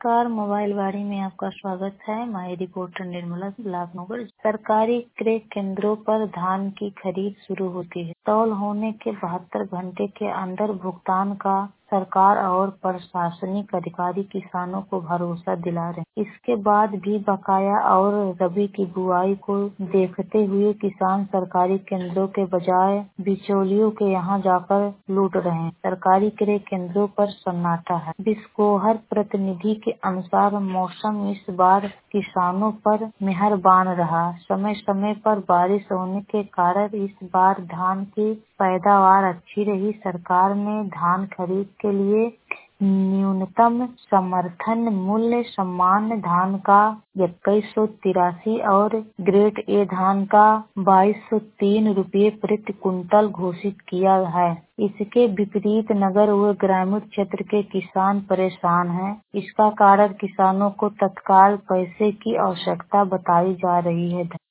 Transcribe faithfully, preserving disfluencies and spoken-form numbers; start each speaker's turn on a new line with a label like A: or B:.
A: नमस्कार, मोबाइल वाणी में आपका स्वागत है। मैं रिपोर्टर निर्मला लाभनगर। सरकारी क्रय केंद्रों पर धान की खरीद शुरू होती है। तौल होने के बहत्तर घंटे के अंदर भुगतान का सरकार और प्रशासनिक अधिकारी किसानों को भरोसा दिला रहे हैं। इसके बाद भी बकाया और रबी की बुआई को देखते हुए किसान सरकारी केंद्रों के बजाय बिचौलियों के यहाँ जाकर लूट रहे हैं। सरकारी क्रय केंद्रों पर सन्नाटा है। बिस्कोहर प्रतिनिधि के अनुसार मौसम इस बार किसानों पर मेहरबान रहा। समय समय पर बारिश होने के कारण इस बार धान की पैदावार अच्छी रही। सरकार ने धान खरीद के लिए न्यूनतम समर्थन मूल्य सामान्य धान का इक्कीस सौ तिरासी और ग्रेड ए धान का बाईस सौ तीन रुपये प्रति कुंटल घोषित किया है। इसके विपरीत नगर व ग्रामीण क्षेत्र के किसान परेशान हैं। इसका कारण किसानों को तत्काल पैसे की आवश्यकता बताई जा रही है।